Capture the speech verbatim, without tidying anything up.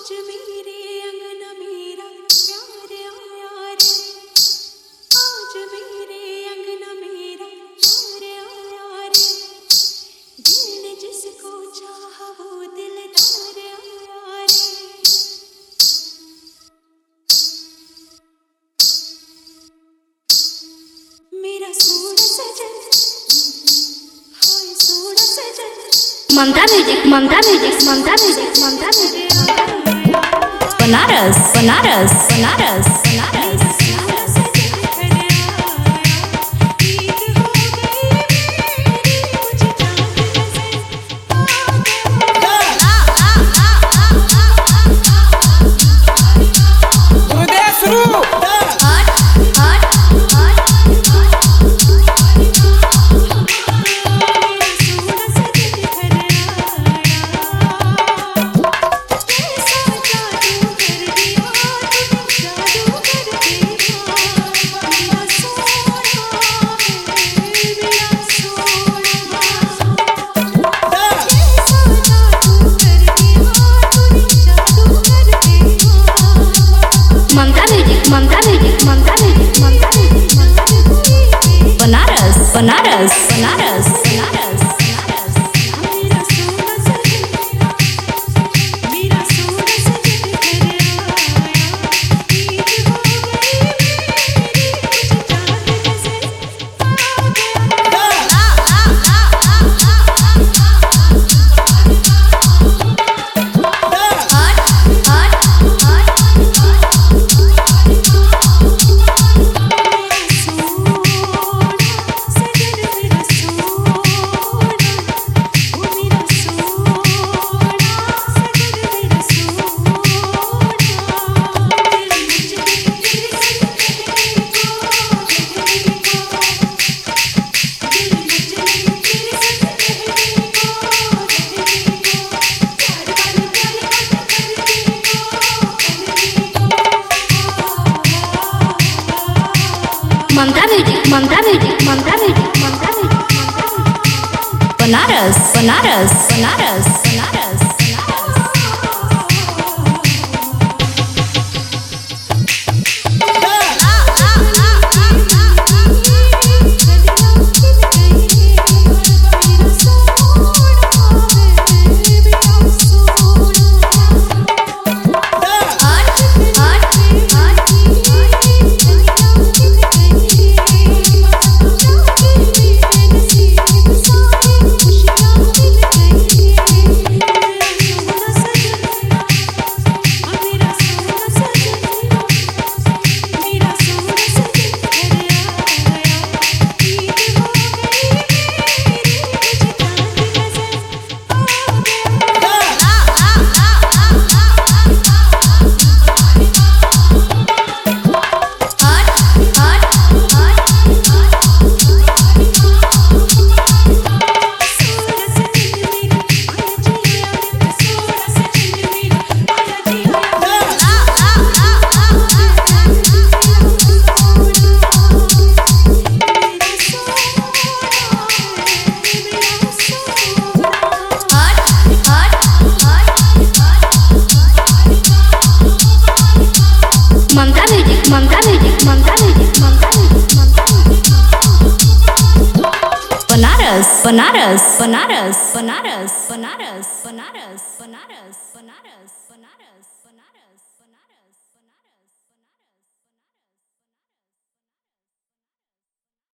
आज मेरे अंगना मेरा प्यार आया रे, आज मेरे अंगना मेरा प्यार आया रे, दिल ने जिसको चाहा वो दिलदार आया रे। मेरा सोना सजन, हाय सोना सजन। Mamta music, Mamta music, Mamta music, Mamta music. Banaras, Banaras, Banaras, Banaras. Mamta music, Mamta music, Mamta music, Mamta music. Banaras, Banaras, Banaras, Banaras. मेरा सोना सजन, मेरा सोना सजन घर आया, ईद हो गई मेरी, मुझे चाँद नजर आ Mamta music, Mamta music, Mamta music, Mamta music. Banaras, Banaras, Banaras, Banaras. Mamta music, Mamta music, Mamta music, Mamta music, Mamta music. Banaras, Banaras, Banaras, Banaras, Banaras, Banaras, Banaras, Banaras, Banaras.